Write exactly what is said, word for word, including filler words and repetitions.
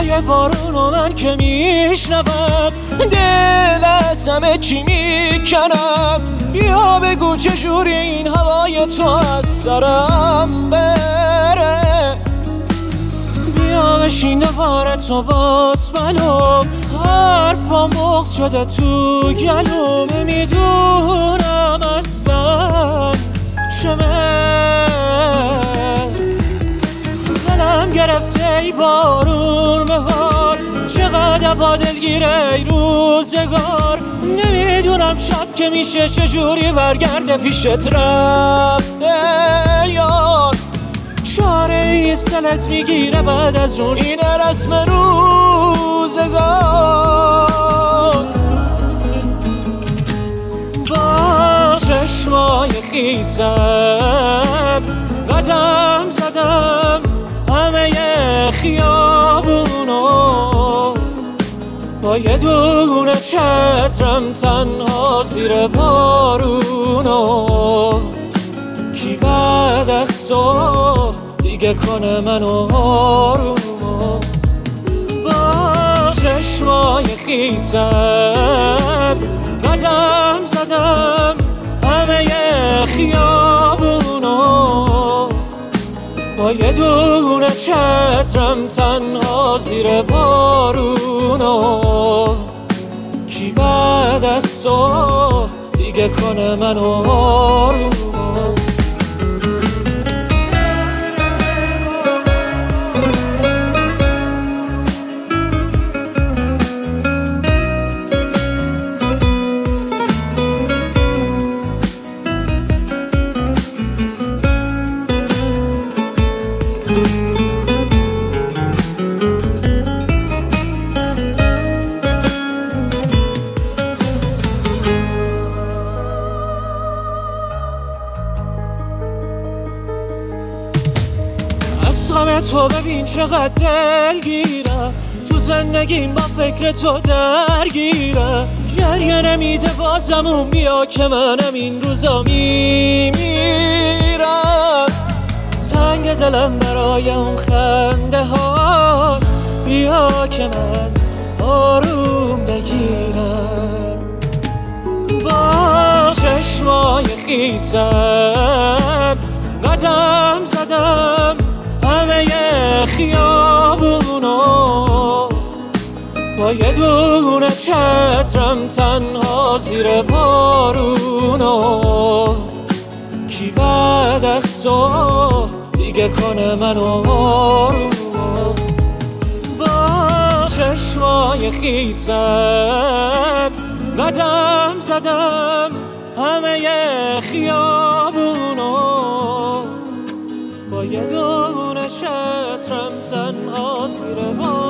صدای بارونو من که میشنوم دل از همه چی میکنم. بیا بگو چجوری این هوای تو از سرم بره. بیا بشین دوباره تو باز منو، حرفا مغز شده تو گلوم. نمیدونم اصلا چمه دلم گرفته ای بارون مهار. چقدر با دلگیره ای روزگار. نمیدونم شب که میشه چجوری برگرده پیشت رفته یار. چاره ایست دلت میگیره بعد از اون این رسم روزگار. با چشمای خیسم قدم زدم همه خیابونو. با یه دونه چترم تنها زیر بارونو. کی بعد از تو دیگه کنه منو آرومو. با چشمای خیسم قدم زدم همه خیابونو. با یه دونه چترم تنها زیر بارونو. کی بعد از تو دیگه کنه منو آرومو. از غم تو ببین چقدر دلگیرم. تو زندگیم با فکر تو درگیرم. گریه نمیده بازمون بیا که منم این روزا میمیرم. سنگ دلم برای اون خنده هات. بیا که من آروم بگیرم. با چشمای خیسم قدم زدم همه خیابونو. با یه دونه چترم تنها زیر بارونو. کی بعد از تو دیگه کنه منو آرومو. با چشمای خیسم قدم زدم همه خیابونو. با یه دونه چترم تنها زیر بارونو.